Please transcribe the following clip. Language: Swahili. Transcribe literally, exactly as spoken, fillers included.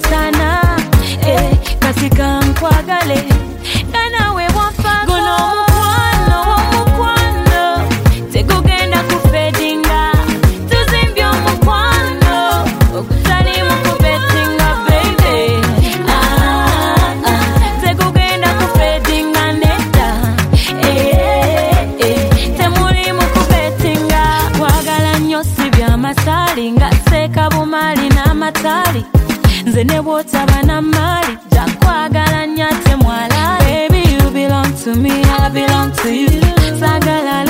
sana eh katika nkwagale kana we wafa guno mukwano mukwano tegugenda kufedinga tuzimbyo mukwano okutali mukubetinga baby ah ah tegugenda kufedinga neta eh eh temuri mukubetinga kwagala nyo sibya masali nga seka bumali na matali nze ne botaba na mali jakwagala nyate mwala baby you belong to me I belong to you sagala